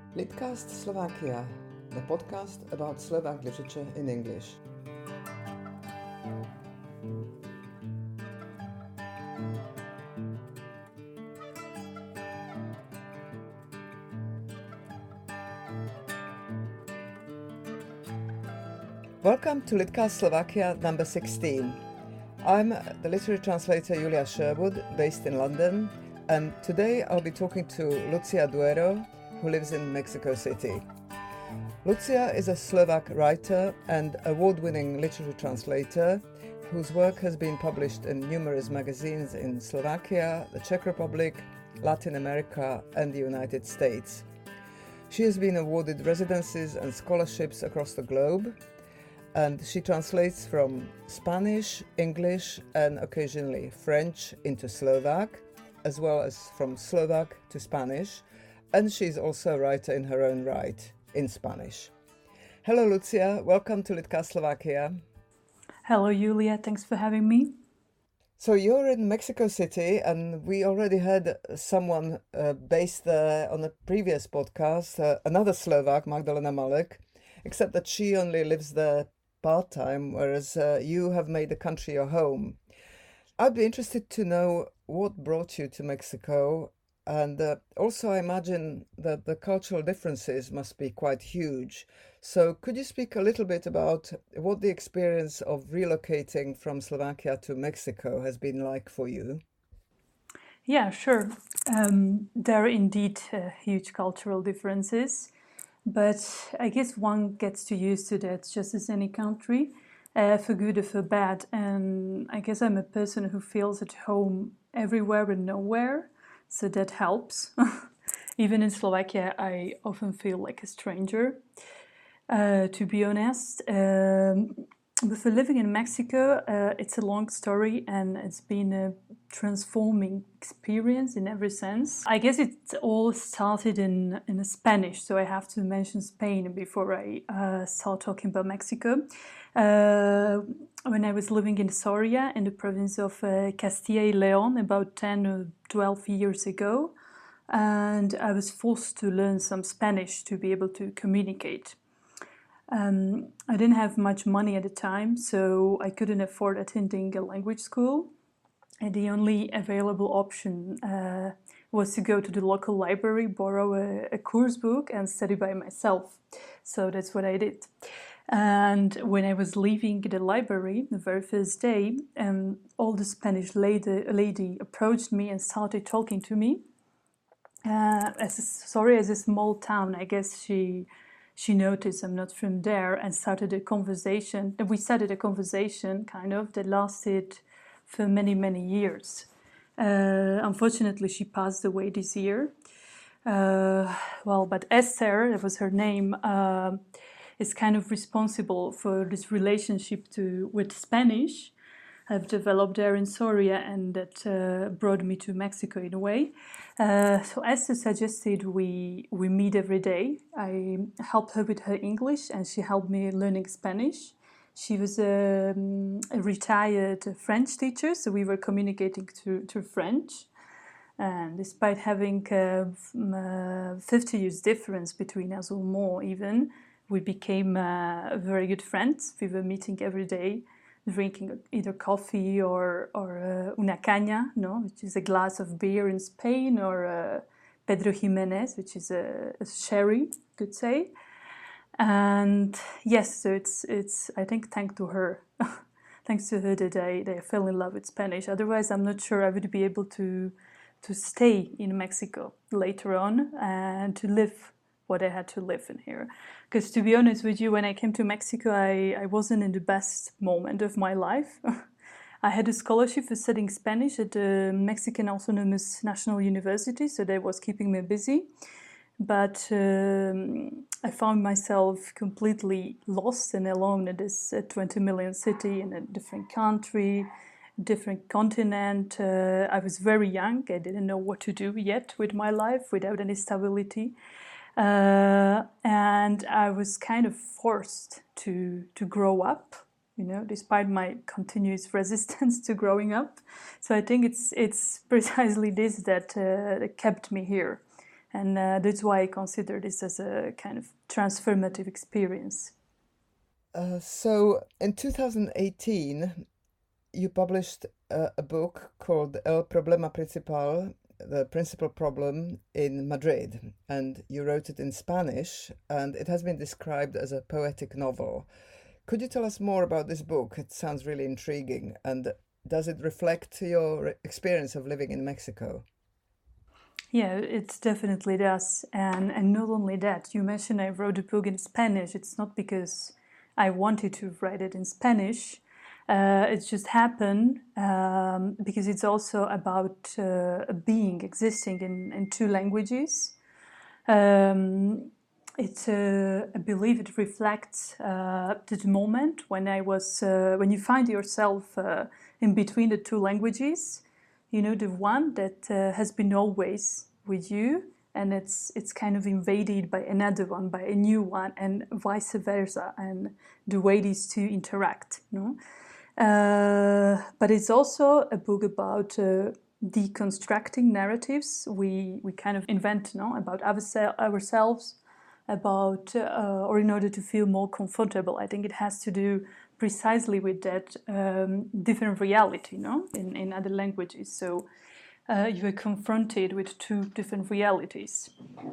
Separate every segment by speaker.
Speaker 1: Litcast Slovakia, the podcast about Slovak literature in English. Welcome to Litcast Slovakia number 16. I'm the literary translator Julia Sherwood, based in London, and today I'll be talking to Lucia Duero, who lives in Mexico City. Lucia is a Slovak writer and award-winning literary translator whose work has been published in numerous magazines in Slovakia, the Czech Republic, Latin America and the United States. She has been awarded residencies and scholarships across the globe, and she translates from Spanish, English and occasionally French into Slovak, as well as from Slovak to Spanish, and she's also a writer in her own right, in Spanish. Hello Lucia, welcome to Litcast Slovakia.
Speaker 2: Hello Julia, thanks for having me.
Speaker 1: So you're in Mexico City, and we already had someone based there on a previous podcast, another Slovak, Magdalena Malek, except that she only lives there part-time, whereas you have made the country your home. I'd be interested to know what brought you to Mexico, and also I imagine that the cultural differences must be quite huge. So could you speak a little bit about what the experience of relocating from Slovakia to Mexico has been like for you?
Speaker 2: Yeah, sure. There are indeed huge cultural differences, but I guess one gets too used to that just as any country, for good or for bad. And I guess I'm a person who feels at home everywhere and nowhere, so that helps. Even in Slovakia, I often feel like a stranger, to be honest. But for living in Mexico, it's a long story and it's been a transforming experience in every sense. I guess it all started in Spanish, so I have to mention Spain before I start talking about Mexico. When I was living in Soria in the province of Castilla y León about 10 or 12 years ago, and I was forced to learn some Spanish to be able to communicate. I didn't have much money at the time, so I couldn't afford attending a language school. And the only available option was to go to the local library, borrow a course book and study by myself. So that's what I did. And when I was leaving the library the very first day, all the Spanish lady approached me and started talking to me. As a small town, I guess she noticed I'm not from there and started a conversation. We started a conversation kind of that lasted for many, many years. Unfortunately, she passed away this year. But Esther, that was her name, is kind of responsible for this relationship with Spanish I've developed there in Soria, and that brought me to Mexico in a way. So Esther suggested we meet every day. I helped her with her English and she helped me learning Spanish. She was a retired French teacher, so we were communicating through French. And despite having 50 years difference between us or more even, we became very good friends. We were meeting every day, drinking either coffee or una caña, which is a glass of beer in Spain, or Pedro Jimenez, which is a sherry, could say. And yes, so it's I think thanks to her that I fell in love with Spanish. Otherwise, I'm not sure I would be able to stay in Mexico later on and to live what I had to live in here. Because to be honest with you, when I came to Mexico, I wasn't in the best moment of my life. I had a scholarship for studying Spanish at the Mexican Autonomous National University, so that was keeping me busy. But I found myself completely lost and alone in this 20 million city in a different country, different continent. I was very young. I didn't know what to do yet with my life without any stability. And I was kind of forced to grow up, despite my continuous resistance to growing up. So I think it's precisely this that kept me here. And that's why I consider this as a kind of transformative experience.
Speaker 1: So in 2018, you published a book called El Problema Principal, the principal problem in Madrid, and you wrote it in Spanish, and it has been described as a poetic novel. Could you tell us more about this book? It sounds really intriguing, and does it reflect your experience of living in Mexico?
Speaker 2: Yeah, it definitely does. And not only that, you mentioned I wrote a book in Spanish. It's not because I wanted to write it in Spanish. It just happened because it's also about a being existing in two languages. Um, I believe it reflects the moment when when you find yourself in between the two languages. You know, the one that has been always with you, and it's kind of invaded by another one, by a new one, and vice versa, and the way these two interact. You know? But it's also a book about deconstructing narratives we kind of invent, no, about ourselves, about or in order to feel more comfortable. I think it has to do precisely with that different reality, no, in other languages. So you are confronted with two different realities.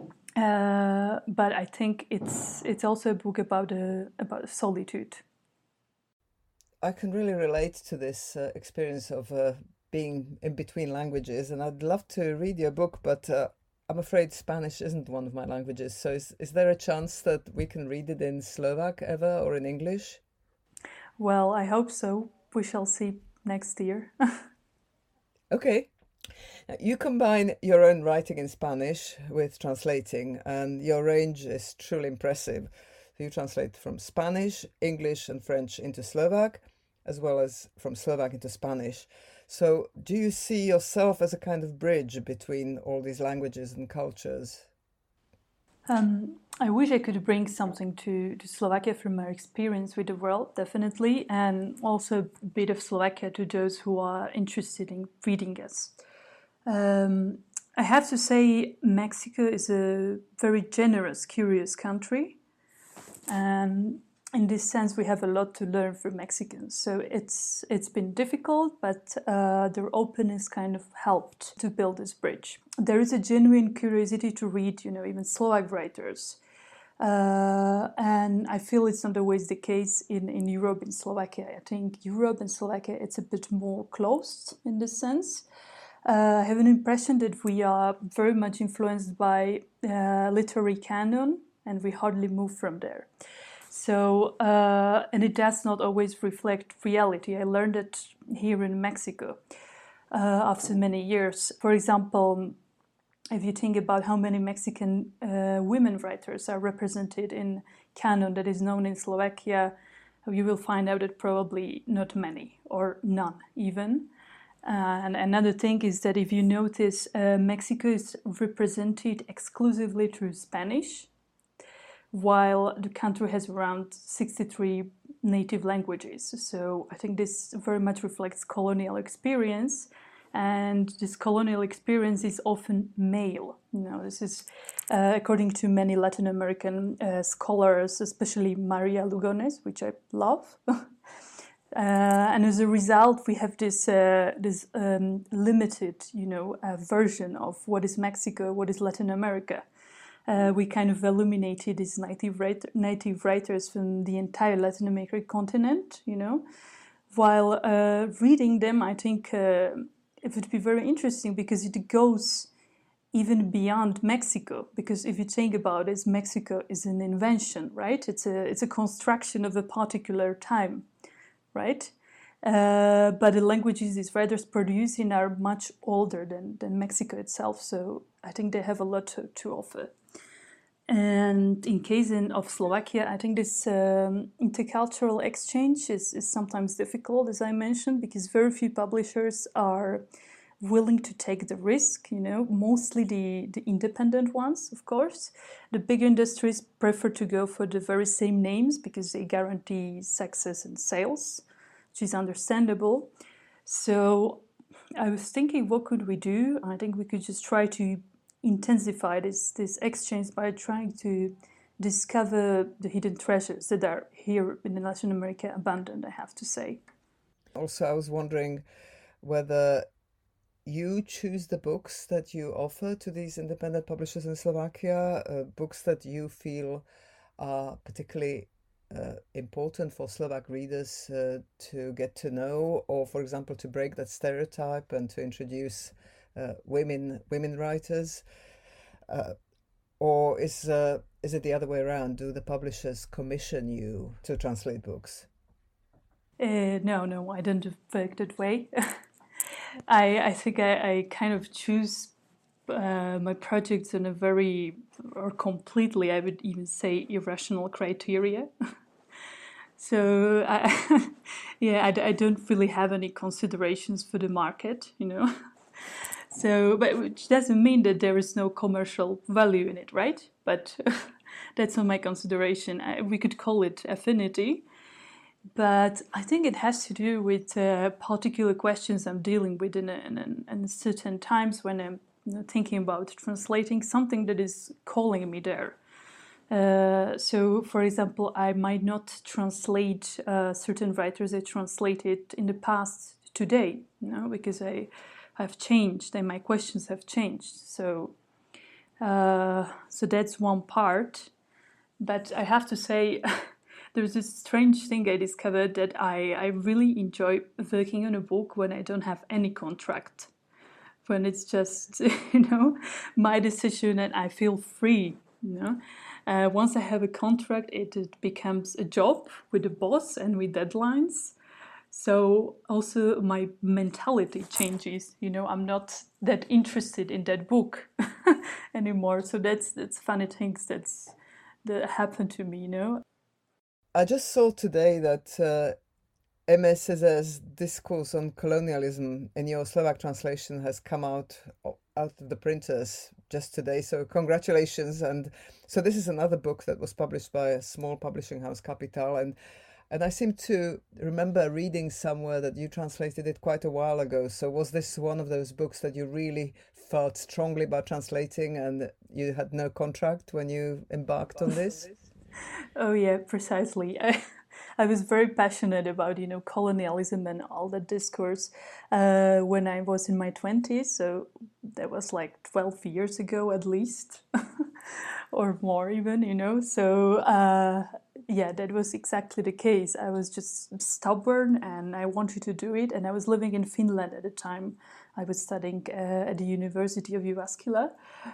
Speaker 2: But I think it's also a book about solitude.
Speaker 1: I can really relate to this experience of being in between languages, and I'd love to read your book, but I'm afraid Spanish isn't one of my languages. So, is there a chance that we can read it in Slovak ever or in English?
Speaker 2: Well, I hope so. We shall see next year.
Speaker 1: Okay. Now, you combine your own writing in Spanish with translating, and your range is truly impressive. So you translate from Spanish, English, and French into Slovak, as well as from Slovak into Spanish. So, do you see yourself as a kind of bridge between all these languages and cultures?
Speaker 2: I wish I could bring something to Slovakia from my experience with the world, definitely, and also a bit of Slovakia to those who are interested in reading us. I have to say, Mexico is a very generous, curious country. And in this sense, we have a lot to learn from Mexicans. So it's been difficult, but their openness kind of helped to build this bridge. There is a genuine curiosity to read, you know, even Slovak writers. And I feel it's not always the case in Europe, in Slovakia. I think Europe and Slovakia, it's a bit more closed in this sense. I have an impression that we are very much influenced by literary canon, and we hardly move from there. So, and it does not always reflect reality. I learned it here in Mexico after many years. For example, if you think about how many Mexican women writers are represented in canon that is known in Slovakia, you will find out that probably not many or none even. And another thing is that if you notice, Mexico is represented exclusively through Spanish, while the country has around 63 native languages. So I think this very much reflects colonial experience, and this colonial experience is often male. You know, this is according to many Latin American scholars, especially Maria Lugones, which I love. And as a result, we have this limited, you know, version of what is Mexico, what is Latin America. We kind of illuminated these native writers from the entire Latin American continent, you know. While reading them, I think it would be very interesting because it goes even beyond Mexico. Because if you think about it, Mexico is an invention, right? It's a construction of a particular time, right? But the languages these writers produce in are much older than Mexico itself. So I think they have a lot to offer. And in case of Slovakia, I think this intercultural exchange is sometimes difficult, as I mentioned, because very few publishers are willing to take the risk, you know, mostly the independent ones, of course. The big industries prefer to go for the very same names because they guarantee success and sales, which is understandable. So I was thinking, what could we do? I think we could just try to intensify this exchange by trying to discover the hidden treasures that are here in Latin America abundant, I have to say.
Speaker 1: Also, I was wondering whether you choose the books that you offer to these independent publishers in Slovakia, books that you feel are particularly important for Slovak readers to get to know, or for example, to break that stereotype and to introduce women writers, or is it the other way around? Do the publishers commission you to translate books?
Speaker 2: No, I don't work that way. I think I kind of choose my projects in a very, or completely, I would even say, irrational criteria. So, yeah, I don't really have any considerations for the market, you know. So, but which doesn't mean that there is no commercial value in it, right? But that's not my consideration. We could call it affinity. But I think it has to do with particular questions I'm dealing with in certain times when I'm thinking about translating something that is calling me there. So, for example, I might not translate certain writers I translated in the past today, because I've changed and my questions have changed. So that's one part. But I have to say, there's this strange thing I discovered that I really enjoy working on a book when I don't have any contract. When it's just, my decision and I feel free, Once I have a contract, it becomes a job with a boss and with deadlines. So also my mentality changes. I'm not that interested in that book anymore. So that's funny things that happen to me.
Speaker 1: I just saw today that Aimé Césaire's discourse on colonialism in your Slovak translation has come out of the printers just today. So congratulations. And so this is another book that was published by a small publishing house, Capital. And I seem to remember reading somewhere that you translated it quite a while ago. So was this one of those books that you really felt strongly about translating and you had no contract when you embarked on this?
Speaker 2: Oh yeah, precisely. I was very passionate about colonialism and all that discourse when I was in my 20s. So that was like 12 years ago at least, or more even. So yeah, that was exactly the case. I was just stubborn and I wanted to do it. And I was living in Finland at the time. I was studying at the University of Jyväskylä,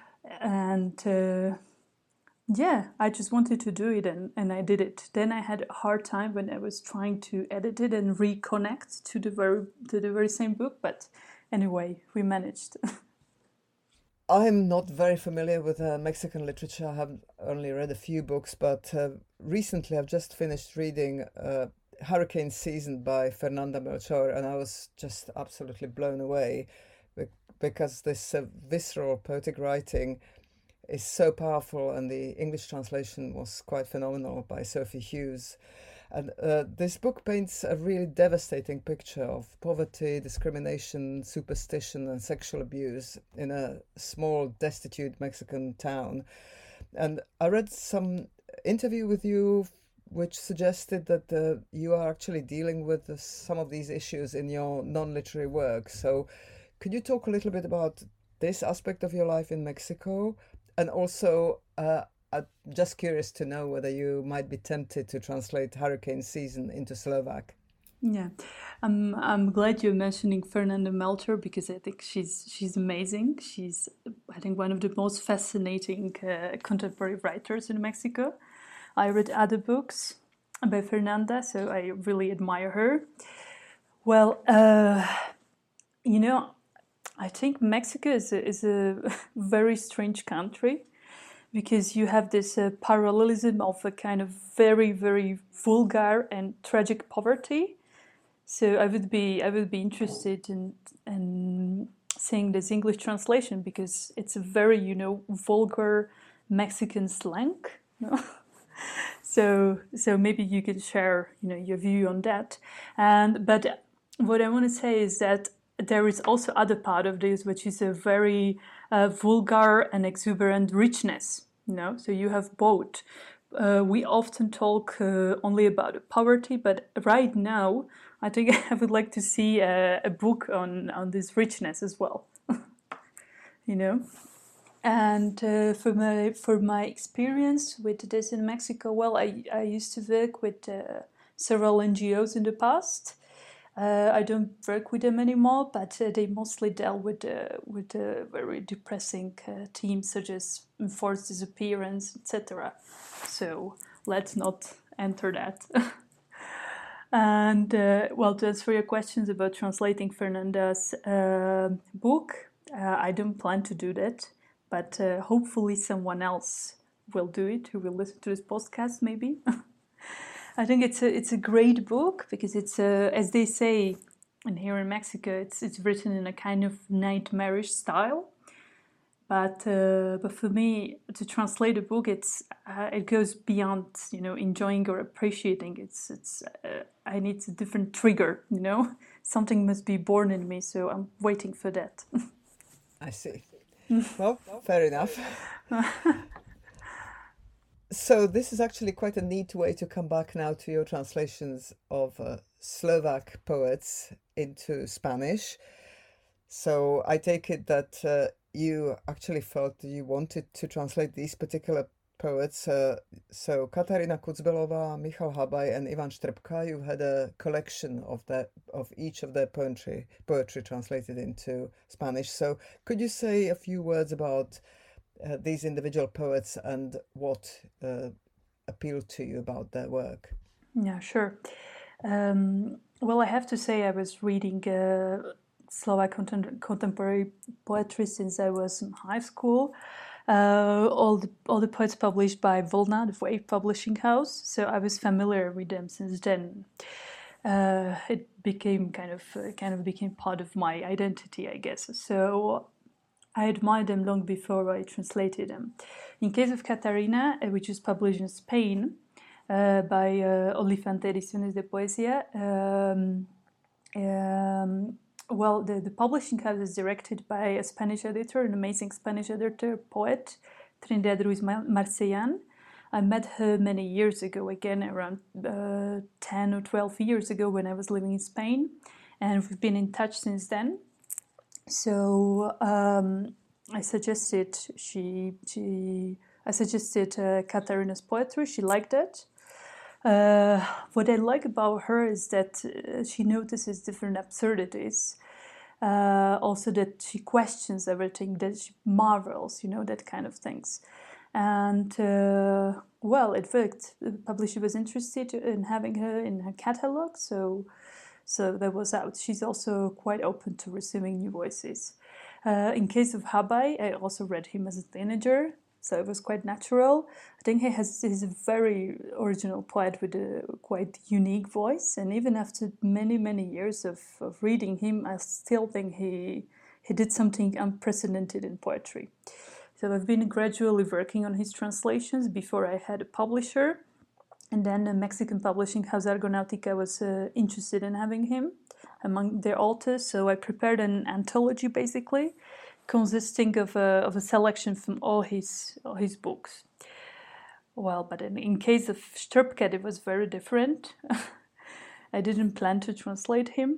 Speaker 2: and yeah, I just wanted to do it and I did it. Then I had a hard time when I was trying to edit it and reconnect to the very same book. But anyway, we managed.
Speaker 1: I'm not very familiar with Mexican literature. I have only read a few books, but recently I've just finished reading Hurricane Season by Fernanda Melchor, and I was just absolutely blown away because this visceral poetic writing is so powerful, and the English translation was quite phenomenal by Sophie Hughes. And this book paints a really devastating picture of poverty, discrimination, superstition, and sexual abuse in a small, destitute Mexican town. And I read some interview with you which suggested that you are actually dealing with some of these issues in your non-literary work. So could you talk a little bit about this aspect of your life in Mexico? And also, I'm just curious to know whether you might be tempted to translate Hurricane Season into Slovak.
Speaker 2: Yeah, I'm glad you're mentioning Fernanda Melchor because I think she's amazing. She's, I think, one of the most fascinating contemporary writers in Mexico. I read other books by Fernanda, so I really admire her. Well, I think Mexico is a very strange country because you have this parallelism of a kind of very, very vulgar and tragic poverty. So I would be interested in seeing this English translation because it's a very vulgar Mexican slang. So maybe you can share your view on that. But what I want to say is that there is also other part of this, which is a very vulgar and exuberant richness. So you have both. We often talk only about poverty, but right now I think I would like to see a book on this richness as well. And for my experience with this in Mexico, well, I used to work with several NGOs in the past. I don't work with them anymore, but they mostly dealt with very depressing themes such as enforced disappearance, etc. So let's not enter that. And well, to answer your questions about translating Fernanda's book, I don't plan to do that, but hopefully someone else will do it who will listen to this podcast, maybe. I think it's a great book because it's as they say, and here in Mexico, it's written in a kind of nightmarish style. But for me, to translate a book, it goes beyond enjoying or appreciating. I need a different trigger. Something must be born in me, so I'm waiting for that.
Speaker 1: I see. Well, fair enough. So this is actually quite a neat way to come back now to your translations of Slovak poets into Spanish. So I take it that you actually felt you wanted to translate these particular poets. So Katarína Kucbelová, Michal Habaj, and Ivan Štrbka. You had a collection of each of their poetry translated into Spanish. So could you say a few words about these individual poets and what appealed to you about their work?
Speaker 2: Yeah, sure. Well, I have to say I was reading Slovak contemporary poetry since I was in high school. All the poets published by Vlna, the Wave Publishing House. So I was familiar with them since then. It became kind of became part of my identity, I guess. So I admired them long before I translated them. In case of Katarína, which was published in Spain by Olifante Ediciones de Poesía, well, the publishing house is directed by a Spanish editor, an amazing Spanish editor, poet, Trinidad Ruiz Marcellan. I met her many years ago, again around 10 or 12 years ago when I was living in Spain, and we've been in touch since then. So I suggested Katarína's poetry. She liked it. What I like about her is that she notices different absurdities. Also that she questions everything, that she marvels, that kind of things. And well, it worked. The publisher was interested in having her in her catalog, so that was out. She's also quite open to receiving new voices. In case of Habaj, I also read him as a teenager, so it was quite natural. I think he's a very original poet with a quite unique voice, and even after many, many years of reading him, I still think he did something unprecedented in poetry. So I've been gradually working on his translations before I had a publisher. And then the Mexican publishing house Argonautica was interested in having him among their authors. So I prepared an anthology, basically, consisting of a selection from all his books. Well, but in case of Štrbka, it was very different. I didn't plan to translate him.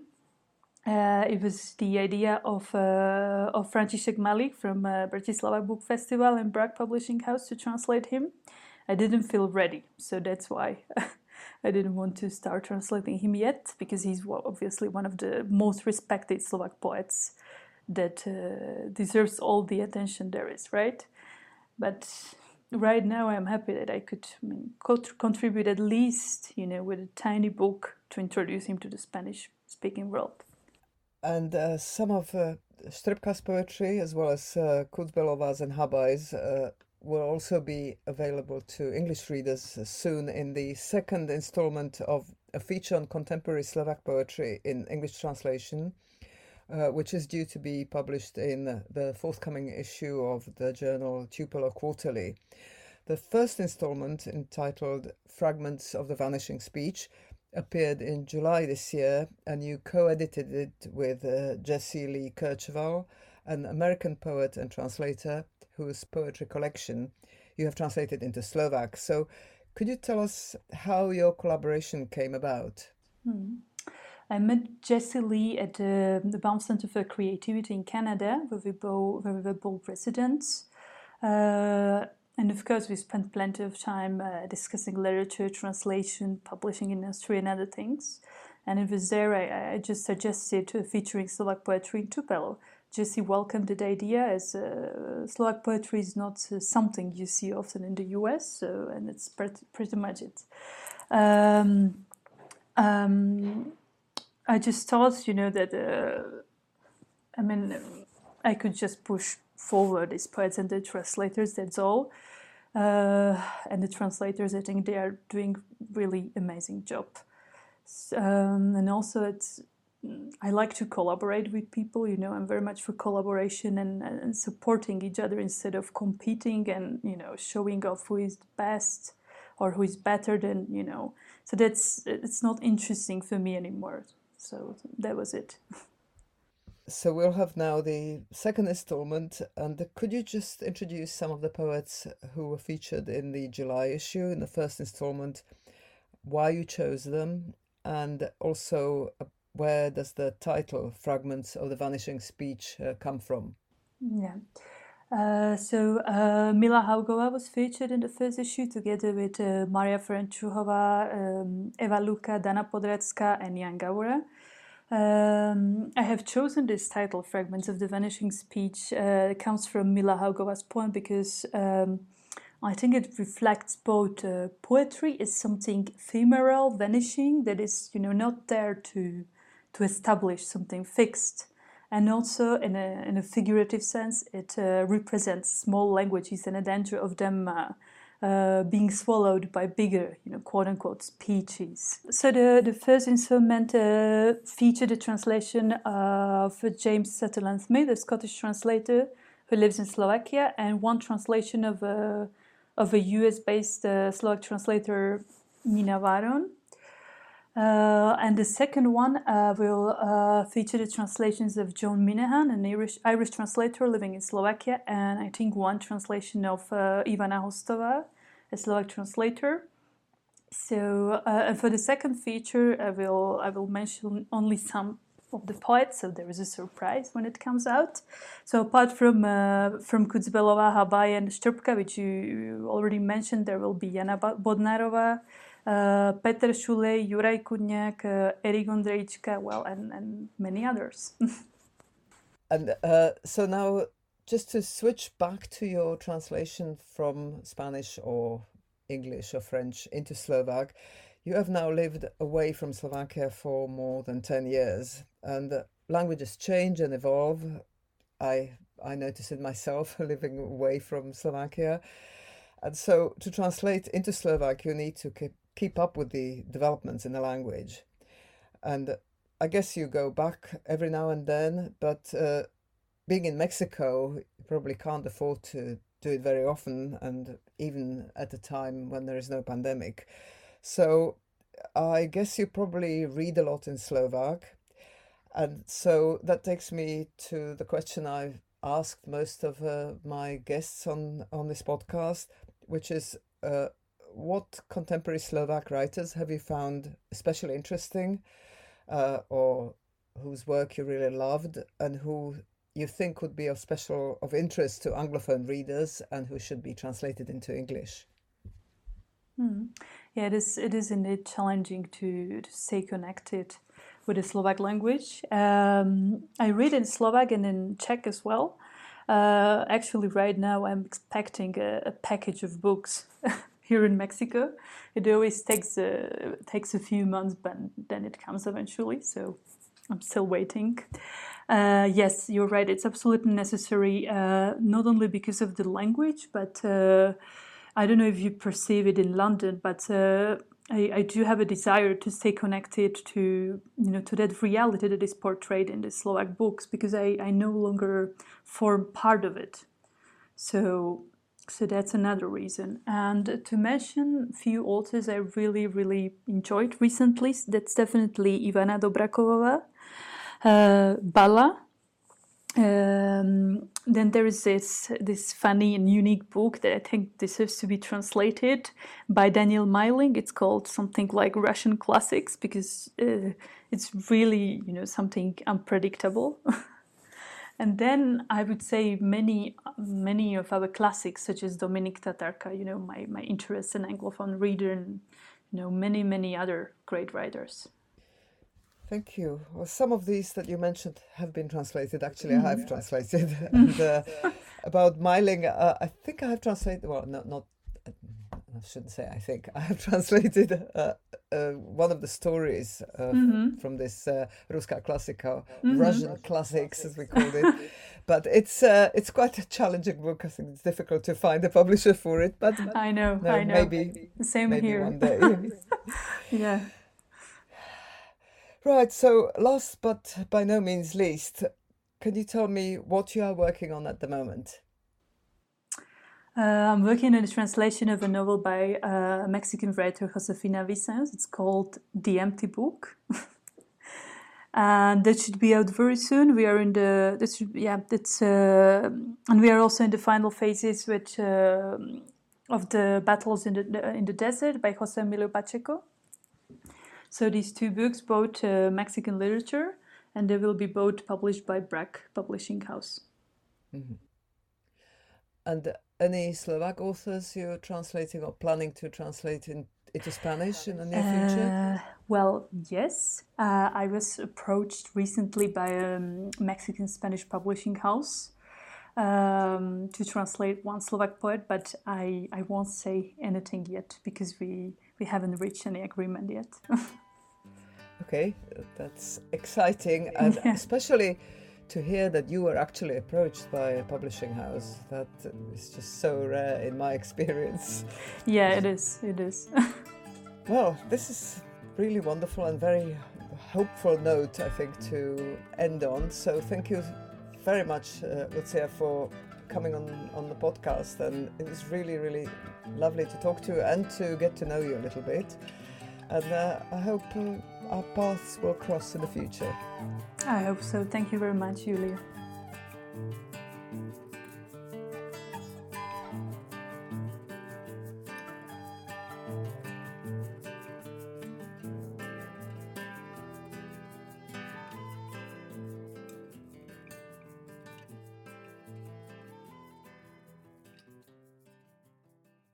Speaker 2: It was the idea of František Malik from Bratislava Book Festival and Prague Publishing House to translate him. I didn't feel ready, so that's why I didn't want to start translating him yet, because he's obviously one of the most respected Slovak poets that deserves all the attention there is, right? But right now I'm happy that I could contribute at least, with a tiny book to introduce him to the Spanish-speaking world.
Speaker 1: And some of Štrbka's poetry, as well as Kucbelová's and Habaj's, will also be available to English readers soon in the second installment of a feature on contemporary Slovak poetry in English translation, which is due to be published in the forthcoming issue of the journal Tupelo Quarterly. The first installment, entitled Fragments of the Vanishing Speech, appeared in July this year, and you co-edited it with Jessie Lee Kercheval an American poet and translator whose poetry collection you have translated into Slovak. So could you tell us how your collaboration came about?
Speaker 2: I met Jessie Lee at the Banff Centre for Creativity in Canada, where we were both residents. And of course, we spent plenty of time discussing literature, translation, publishing industry, and other things. And it was there I just suggested featuring Slovak poetry in Tupelo. Jessie welcomed the idea, as Slovak poetry is not something you see often in the US, so, and it's pretty much it. I just thought, that I could just push forward these poets and the translators, that's all. And the translators, I think they are doing really amazing job. And also I like to collaborate with people, I'm very much for collaboration and supporting each other instead of competing and, showing off who is the best or who is better than, So it's not interesting for me anymore. So that was it.
Speaker 1: So we'll have now the second installment, and could you just introduce some of the poets who were featured in the July issue in the first installment, why you chose them, and also where does the title Fragments of the Vanishing Speech come from?
Speaker 2: Yeah. So Mila Haugová was featured in the first issue together with Maria Ferencová, Eva Luka, Dana Podracka, and Jan Gaura. I have chosen this title, Fragments of the Vanishing Speech. It comes from Mila Haugová's poem because I think it reflects both poetry is something ephemeral, vanishing, that is, not there to establish something fixed. And also, in a figurative sense, it represents small languages and a danger of them being swallowed by bigger, quote-unquote, speeches. So the first installment featured a translation of James Sutherland Smith, a Scottish translator who lives in Slovakia, and one translation of a US-based Slovak translator, Nina Varon. And the second one will feature the translations of Joan Minahan, an Irish translator living in Slovakia, and I think one translation of Ivana Hostová, a Slovak translator. So, and for the second feature, I will mention only some of the poets, so there is a surprise when it comes out. So apart from Kucbelová, Habaj, and Štrbka, which you already mentioned, there will be Jana Bodnárová, Petr Šulej, Juraj Kudňák, Erik Ondrejčka, and many others.
Speaker 1: And so now, just to switch back to your translation from Spanish or English or French into Slovak, you have now lived away from Slovakia for more than 10 years, and languages change and evolve. I notice it myself living away from Slovakia. And so to translate into Slovak, you need to keep up with the developments in the language. And I guess you go back every now and then, but being in Mexico, you probably can't afford to do it very often, and even at a time when there is no pandemic. So I guess you probably read a lot in Slovak. And so that takes me to the question I've asked most of my guests on this podcast, which is what contemporary Slovak writers have you found especially interesting, or whose work you really loved, and who you think would be of interest to Anglophone readers and who should be translated into English?
Speaker 2: Yeah, it is indeed challenging to stay connected with the Slovak language. I read in Slovak and in Czech as well. Actually, right now I'm expecting a package of books here in Mexico. It always takes a few months, but then it comes eventually. So I'm still waiting. Yes, you're right. It's absolutely necessary, not only because of the language, but I don't know if you perceive it in London, but I do have a desire to stay connected to that reality that is portrayed in the Slovak books, because I no longer form part of it. So that's another reason. And to mention a few authors I really, really enjoyed recently, that's definitely Ivana Dobrakovová, Bala, Then there is this funny and unique book that I think deserves to be translated by Daniel Meiling. It's called something like Russian Classics, because it's really, something unpredictable. And then I would say many of our classics, such as Dominik Tatarka, my interest in Anglophone reader, and many other great writers.
Speaker 1: Thank you. Well, some of these that you mentioned have been translated. Actually, I have translated. And about Meiling, I think I have translated. Well, not. I shouldn't say I think. I have translated one of the stories from this Ruska Klasika, Russian classics, as we called it. But it's quite a challenging book. I think it's difficult to find a publisher for it. But
Speaker 2: I know.
Speaker 1: Maybe
Speaker 2: the same
Speaker 1: maybe
Speaker 2: here.
Speaker 1: one day.
Speaker 2: Yeah.
Speaker 1: Right, so last but by no means least, can you tell me what you are working on at the moment?
Speaker 2: I'm working on a translation of a novel by a Mexican writer, Josefina Vicens. It's called The Empty Book. And that should be out very soon. We are in and we are also in the final phases of the Battles in the Desert by Jose Emilio Pacheco. So these two books, both Mexican literature, and they will be both published by Brack Publishing House.
Speaker 1: Mm-hmm. And any Slovak authors you're translating or planning to translate into Spanish in the near future?
Speaker 2: Well, yes. I was approached recently by a Mexican-Spanish publishing house to translate one Slovak poet, but I won't say anything yet because we haven't reached any agreement yet.
Speaker 1: Okay, that's exciting, and especially to hear that you were actually approached by a publishing house. That is just so rare in my experience.
Speaker 2: Yeah, it is.
Speaker 1: Well, this is really wonderful and very hopeful note, I think, to end on. So thank you very much, Lucia, for coming on the podcast, and it was really, really lovely to talk to you and to get to know you a little bit. And I hope our paths will cross in the future.
Speaker 2: I hope so. Thank you very much, Julia.